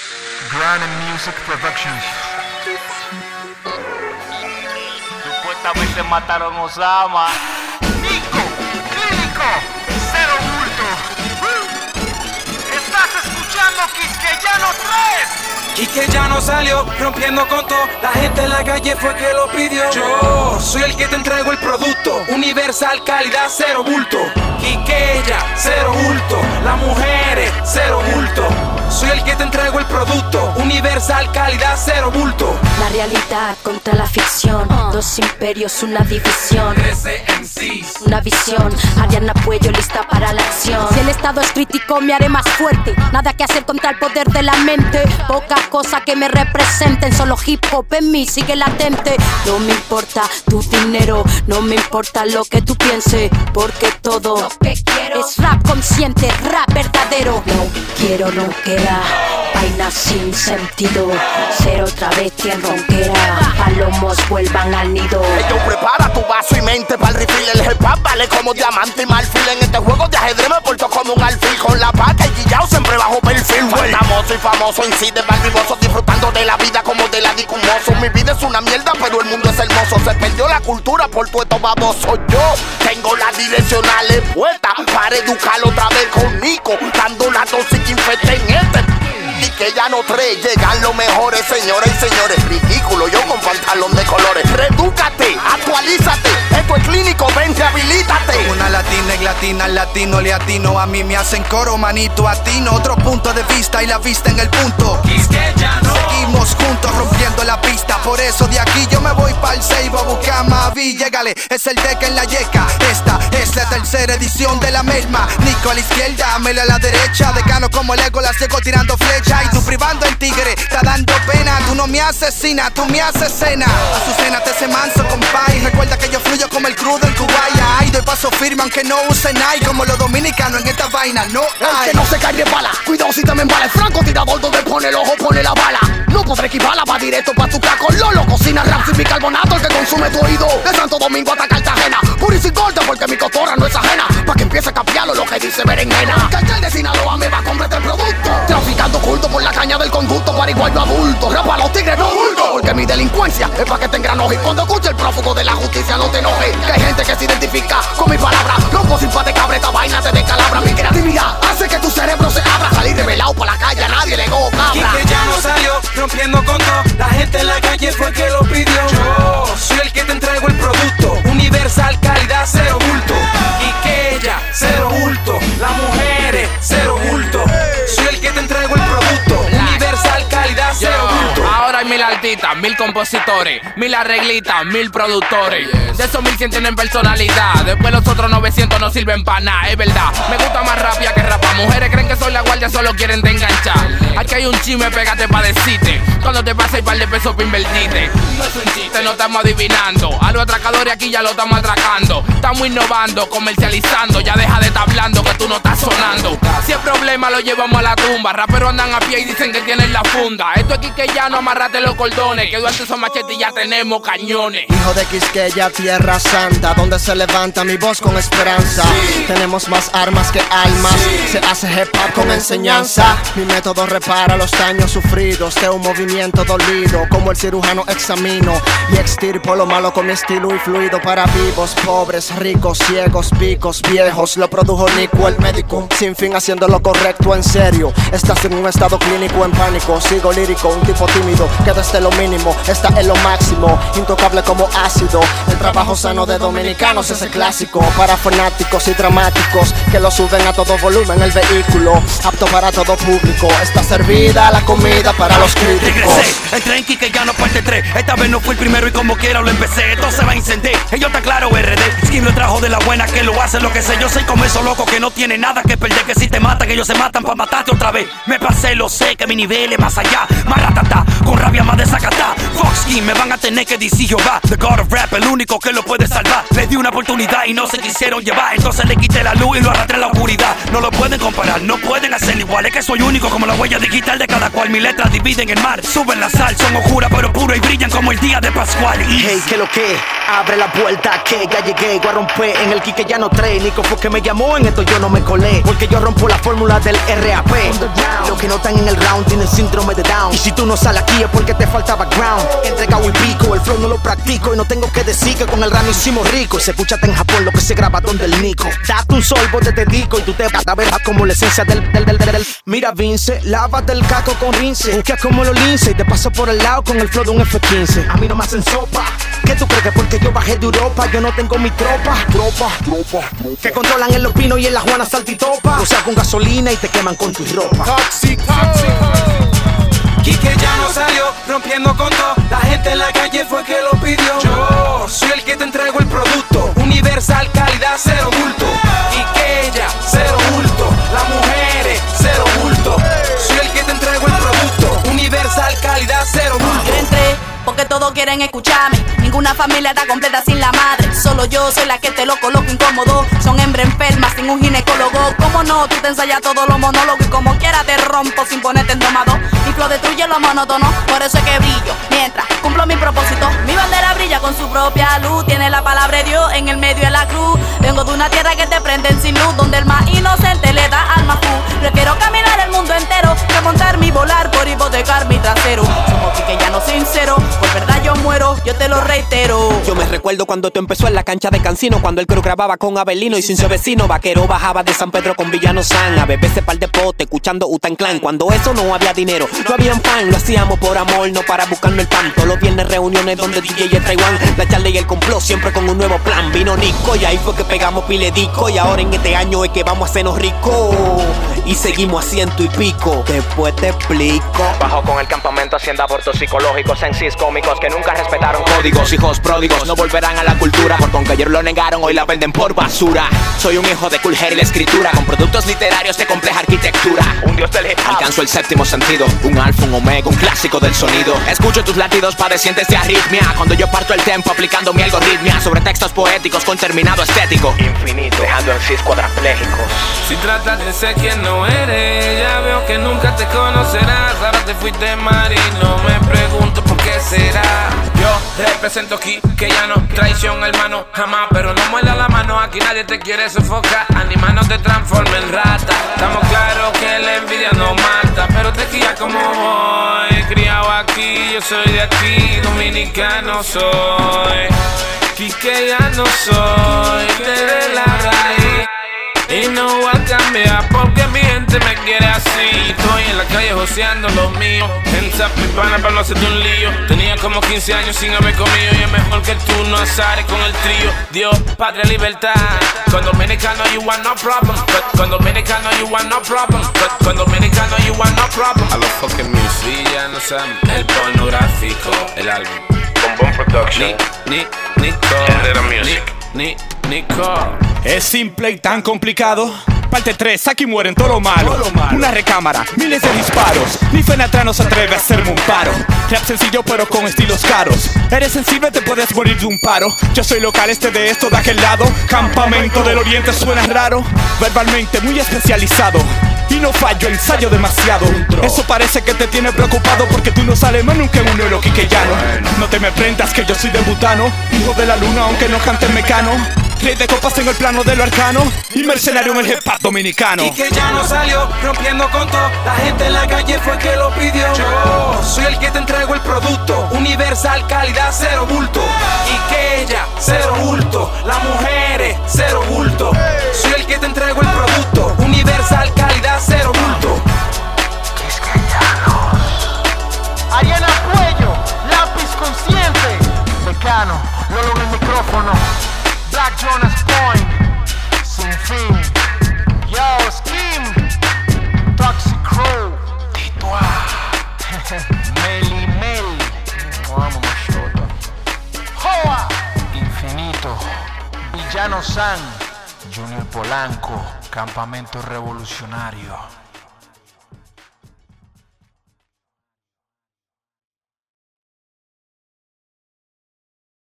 Grand Music Productions. Supuestamente mataron a Osama. Nico, Clínico, Cero Bulto. Estás escuchando Quisqueyano 3. Quisqueyano salió rompiendo con todo. La gente en la calle fue que lo pidió. Yo soy el que te entrego el producto. Universal, calidad, cero bulto. Quisqueya, cero bulto. Las mujeres, cero bulto. Soy el que te entrego el producto. Universal, calidad, cero bulto. La realidad contra la ficción. Dos imperios, una división. 13 MCs. Una visión, Ariana Puello lista para la acción. Si el estado es crítico me haré más fuerte. Nada que hacer contra el poder de la mente. Pocas cosas que me representen. Solo hip hop en mí sigue latente. No me importa tu dinero, no me importa lo que tú pienses. Porque todo lo que quiero es rap consciente, rap verdadero. No quiero ronquera, vaina sin sentido. Ser otra bestia en ronquera. Palomos vuelvan al nido. Yo prepara tu vaso y mente para el refill. El hip hop vale como diamante y marfil. En este juego de ajedrez me porto como un alfil. Con la pata y guillao siempre bajo perfil. Famoso y famoso en sí de barriboso. Disfrutando de la vida como de la dicumoso. Mi vida es una mierda pero el mundo es hermoso. Se perdió la cultura por tu estos babosos. Yo tengo las direccionales puestas para educar otra vez con Nico. Dando la dosis que infecta en este. Y que ya no 3 llegan los mejores, señoras y señores. Ridículo, yo con pantalón de colores. Redúcate, actualízate. Esto es Clínico, vente, habilítate. Una latina y latina, latino, leatino. A mí me hacen coro, manito, atino. Otro punto de vista y la vista en el punto. Quisqueyano. Seguimos juntos rompiendo la pista. Por eso de aquí yo me voy pa'l Seibo a buscar Mavi. Llégale, es el deck en la yeca. Esta es la tercera edición de la misma. Nico a la izquierda, Melo a la derecha. Decano como Legolas, llego tirando flecha. Y tú privando el tigre, está dando pena. Tú no me asesinas, tú me asesinas. Azucena te ese manso, compay. Recuerda que yo fluyo como el crudo en Kuwait. Ay, doy paso firme aunque no use Nike. Como los dominicanos en esta vaina, no hay. El que no se cae de bala, cuidado si te me embala. El francotirador donde pone el ojo, pone la bala. No podré equivarla, va directo pa' tu caco. Lolo cocina rap sin bicarbonato, el que consume tu oído. De Santo Domingo hasta Cartagena. Pura y sin corte porque mi cotorra no es ajena. Pa' que empiece a capiarlo lo que dice berenjena. Que el de Sinaloa me va a comprar el producto. Traficando culto por la caña del conducto. Para igual yo adulto. Rapa a los tigres no bulto. Porque mi delincuencia es pa' que te engranoje. Y cuando escuche el prófugo de la justicia no te enoje. Que hay gente que se identifica con mi palabra. No puedo simpate cabra, esta vaina te descalabra. Mi creatividad hace que tu cerebro se abra. Salir revelado por la calle, a nadie le go cabra. Quisqueyano salió rompiendo con todo. La gente en la calle fue que lo pidió. Yo soy el que te entrego el producto. Universal, calidad, cero bulto. Quisqueya, cero bulto. Las mujeres, cero bulto. Soy el que te entrego el producto. Universal, calidad, cero bulto. Ahora hay 1000 artistas, 1000 compositores, 1000 arreglistas, 1000 productores. De esos 1100 tienen personalidad. Después los otros 900 no sirven para nada, es verdad. Me gusta más rapia que rapa. Mujeres creen que soy la guardia, solo quieren te enganchar. Aquí hay un chisme, pégate pa' decirte. Cuando te pase el par de pesos pa' invertirte. No es un chiste, no estamos adivinando. A los atracadores aquí ya lo estamos atracando. Estamos innovando, comercializando. Ya deja de estar hablando que tú no estás sonando. Si el problema lo llevamos a la tumba. Raperos andan a pie y dicen que tienen la funda. Esto aquí que ya no amarrate los cordones. Que durante esos machetes ya tenemos cañones. Hijo de Quisqueya, tierra santa, donde se levanta mi voz con esperanza. Tenemos más armas que almas. Se hace hip hop con enseñanza. Mi método repara los daños sufridos de un movimiento dolido. Como el cirujano examino y extirpo lo malo con mi estilo y fluido. Para vivos, pobres, ricos, ciegos, picos, viejos. Lo produjo Nico el médico, sin fin haciendo lo correcto en serio. Estás en un estado clínico en pánico. Sigo lírico, un tipo tímido que desde lo mínimo está en lo máximo. Intocable como ácido. El trabajo sano de dominicanos es el clásico. Para fanáticos y dramáticos que lo suben a todo volumen el vehículo. Apto para todo público. Está servida la comida para los críticos. Regresé, entré en Quisqueyano parte 3. Esta vez no fui el primero y como quiera lo empecé. Esto se va a encender, ello está claro, RD. Skim lo trajo de la buena que lo hace lo que sé. Yo soy como esos locos que no tienen nada que perder. Que si te matan, que ellos se matan para matarte otra vez. Me pasé, lo sé, que mi nivel es más allá. Maratata, con rabia más desacatá. Fox King, me van a tener que decir Jehová, the God of Rap, el único que lo puede salvar. Les di una oportunidad y no se quisieron llevar, entonces le quité la luz y lo arrastré a la oscuridad. No lo pueden comparar, no pueden hacer igual, es que soy único como la huella digital de cada cual. Mis letras dividen el mar, suben la sal, son oscuras pero puro y brillan como el día de Pascual. Hey, que lo que, abre la puerta que ya llegué, voy a romper en el Quique Llano 3. Nico fue que me llamó, en esto yo no me colé, porque yo rompo la fórmula del RAP. Los que no están en el round tienen síndrome de Down, y si tú no sales aquí es porque te falta background. Entregado y pico, el flow no lo practico, y no tengo que decir que con el rano hicimos rico. Se escucha en Japón lo que se graba donde el Nico. Date un sorbo de te dico y tú te vas a ver como la esencia del. Mira Vince, lávate el caco con rinse, busca como los lince y te paso por el lado con el flow de un F-15. A mí no me hacen sopa, ¿qué tú crees que porque yo bajé de Europa yo no tengo mi tropa? Que controlan en los pinos y en la Juana saltitopa, o sea con gasolina y te queman con tu ropa. Toxic. Quique ya no salió, rompiendo con todo. La gente en la calle fue que lo pidió. Yo soy el que te entrego el producto. Universal, calidad, cero bulto. Quique ya, cero bulto. Las mujeres, cero bulto. Soy el que te entrego el producto. Universal, calidad, cero bulto. Yo entré porque todos quieren escucharme. Ninguna familia está completa sin la madre. Solo yo soy la que te lo coloco incómodo. Son hembras enfermas sin un ginecólogo. ¿Cómo no? Tú te ensayas todos los monólogos y como quiera te rompo sin ponerte en domado. Mi flow destruye lo monótono, por eso es que brillo mientras cumplo mi propósito. Mi bandera brilla con su propia luz. Tiene la palabra de Dios en el medio de la cruz. Vengo de una tierra que te prenden sin luz, donde el más inocente le da alma fu. Prefiero caminar el mundo entero que montarme y volar por hipotecar mi trasero. Somos quiqueyanos sinceros, por verdad yo muero, yo te lo reitero. Yo me recuerdo cuando tú empezó en la cancha de Cancino, cuando el crew grababa con Abelino y sin su vecino. Vaquero bajaba de San Pedro con Villano San a beberse par de pote, escuchando Utan Clan. Cuando eso no había dinero, no había un pan, lo hacíamos por amor, no para buscarnos el pan. Todos los viernes reuniones donde DJ y el Taiwán, la charla y el complot siempre con un nuevo plan. Vino Nico y ahí fue que pegamos pile disco, y ahora en este año es que vamos a hacernos ricos y seguimos a 100 y pico. Después te explico. Bajo con el campamento haciendo abortos psicológicos, en cis cómicos que nunca respetaron códigos. Hijos pródigos no volverán a la cultura, porque aunque ayer lo negaron hoy la venden por basura. Soy un hijo de Cool Herc y la escritura, con productos literarios de compleja arquitectura. Un dios del hip hop, alcanzo el séptimo sentido, un alfa, un omega, un clásico del sonido. Escucho tus latidos padecientes de arritmia, cuando yo parto el tempo aplicando mi algoritmia sobre textos poéticos con terminado estético infinito, dejando en cis cuadraplégicos. Si tratas de ser quien no eres, ya veo que nunca te conocerás. Ahora te fuiste marino, me pregunto por qué será. Yo represento aquí que ya no traición, hermano, jamás. Pero no muerda la mano, aquí nadie te quiere sofocar. Animal no te transforma en rata. Estamos claros que la envidia no mata, pero te guía como voy. Criado aquí, yo soy de aquí, dominicano soy. Quiqueyano soy, desde la raíz. Y no voy a cambiar porque mi gente me quiere así. Estoy en la calle joseando lo mío, en mi pana para no hacerte un lío. Tenía como 15 años sin haber comido, y es mejor que tú no azares con el trío. Dios, patria, libertad. Con dominicano you want no problem. Con dominicano you want no problem. Con dominicano you want no problem. A los fucking music, y ya no saben el pornográfico, el álbum Con Bon Production, Nico. Es simple y tan complicado. Parte 3, aquí mueren todo lo malo. Una recámara, miles de disparos. Ni Fenatra no se atreve a hacerme un paro. Rap sencillo pero con estilos caros. Eres sensible, te puedes morir de un paro. Yo soy local, de esto, de aquel lado. Campamento del Oriente suena raro. Verbalmente muy especializado. Y no fallo, ensayo demasiado. Eso parece que te tiene preocupado, porque tú no sales más nunca en un nuevo quiqueyano. No te me prendas que yo soy de Butano, hijo de la luna aunque no cante mecano. Rey de copas en el plano de lo arcano y mercenario en el hip hop dominicano. Y que ya no salió, rompiendo con todo. La gente en la calle fue que lo pidió. Yo soy el que te entrego el producto. Universal, calidad, cero bulto. Y que ella, cero bulto. Las mujeres, cero bulto. Soy el que te entrego el producto. Universal, calidad, cero bulto. Ariana Cuello, lápiz consciente. Mecano, Lolo en el micrófono. Black Jonas Point, sin fin. Yo, Skim, Toxic Crow, Titoa, Meli Mel, vamos Machota, Joa, Infinito, Villano San, Junior Polanco, Campamento Revolucionario.